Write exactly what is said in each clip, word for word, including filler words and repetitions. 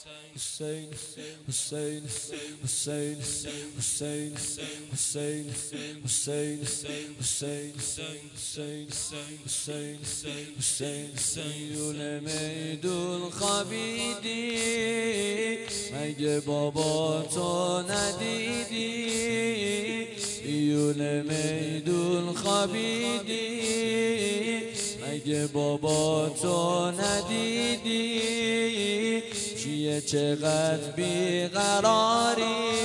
حسین حسین حسین حسین حسین حسین حسین حسین حسین حسین سیول میدون خوابیدی مگه بابا تو ندیدی یول میدون خوابیدی مگه بابا تو ندیدی چیه چقدر بیقراری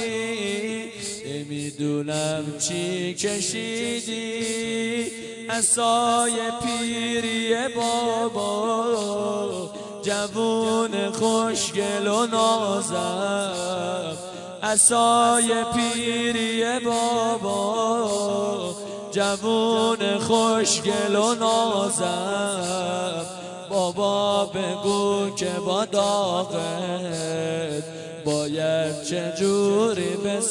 نمیدونم چی کشیدی عصای پیری بابا جوون خوشگل و نازم عصای پیری بابا جوون خوشگل و نازم بابا بگو که با داغت باید چجوری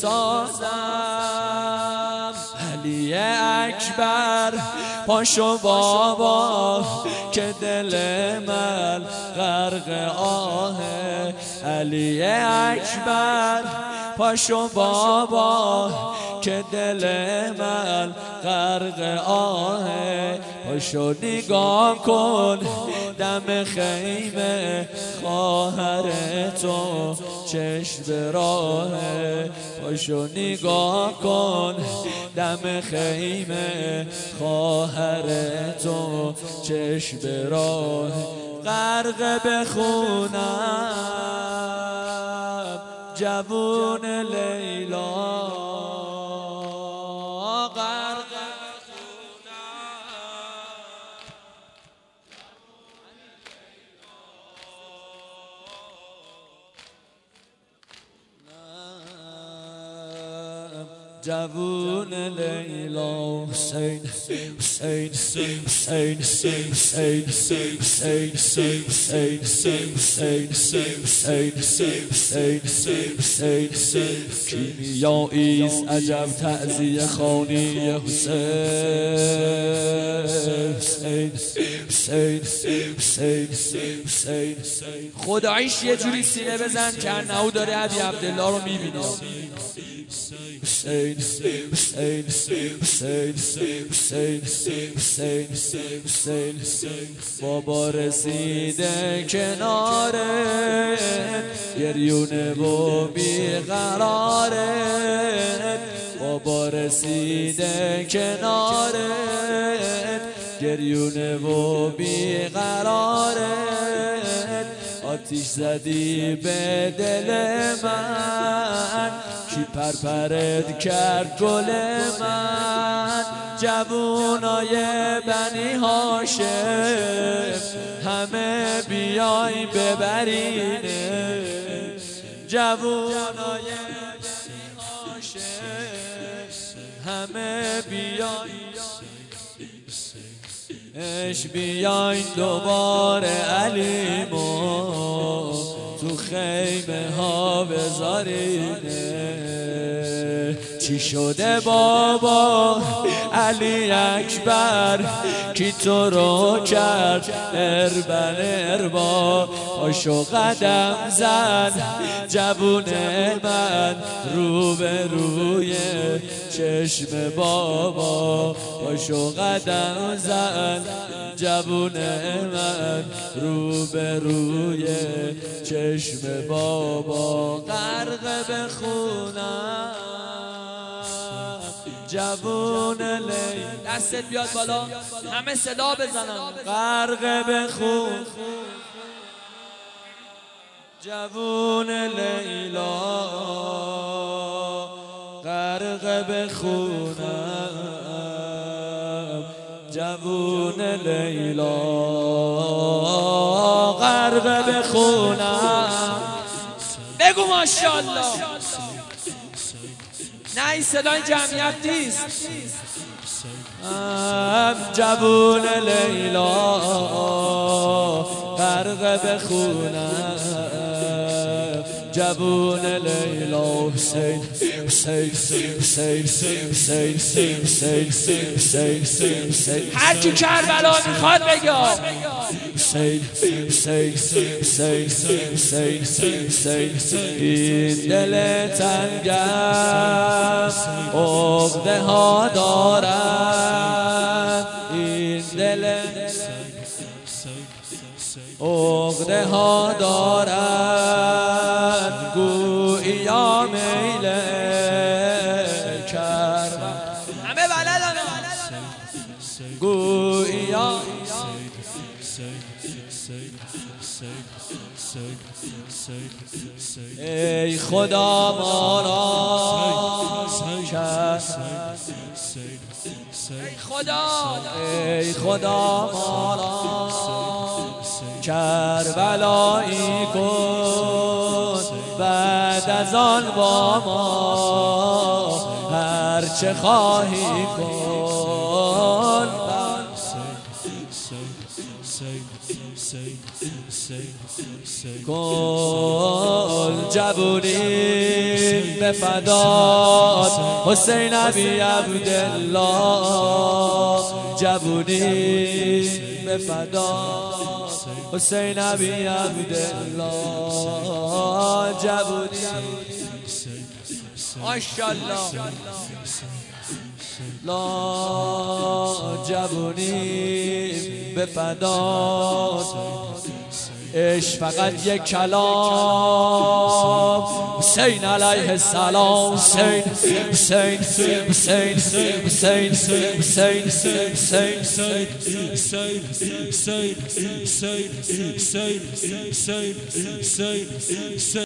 بسازم علی اکبر پاشو بابا که دل من غرق آهه علی اکبر پاشو بابا که دل من غرق آهه پاشو نگاه کن دم خیمه خواهر تو چشم به راهه پاشو نگاه کن دم خیمه خواهر تو چشم به راهه غرق بخونم جوون لیلا غرق جوون لیلا حسین حسین حسین حسین حسین حسین حسین حسین حسین حسین حسین کیمیاییست عجب تعزیه خوانی حسین حسین حسین حسین حسین خداییش یه جوری سینه بزن که انهو داره ابی عبدالله رو میبینه حسین حسین حسین حسین حسین حسین بابا رسیده کناره گریونه و بیقراره بابا رسیده کناره گریونه و بیقراره آتیش زدی به دل من کی پرپرد کرد گل من جوونای بنی هاشم همه بیای ببرینه جوونای بنی هاشم همه بیای اش بیاین دوباره علیمو تو خیمه ها بذارینه چی شده بابا علی اکبر کی تو رو کرد اربن اربا پاشو قدم زن جوون من رو به روی چشم بابا پاشو قدم زن جوون من رو به روی چشم بابا غرق بخونم جوون لی دستت بیاد بالا همه صدا بزنم غرق بخون جوون لیلا غرق بخونم جوون لیلا غرق بخونم بگو ماشاءالله نه این صدای جمعیت نیست جوون لیلا غرق بخونم جوون لیلا حسین حسین حسین حسین حسین حسین حسین هر کی کربلا میخواد بگه حسین حسین حسین حسین حسین این دل تنگم عقده ها دارد این دل عقده ها دارد گویا میل کرد همه بلدن گویا ای خدا ما را کرد ای خدا ای خدا ما را کربلایی کن بعد از آن با ما هر چه خواهی کن کن جوونی به فدات حسین ابی عبدالله جوونی به فدات حسین ابی عبدالله جوونی ماشاءالله لا جوونی به فدات عشق فقط یک کلام حسین علیه السلام حسین حسین حسین حسین حسین حسین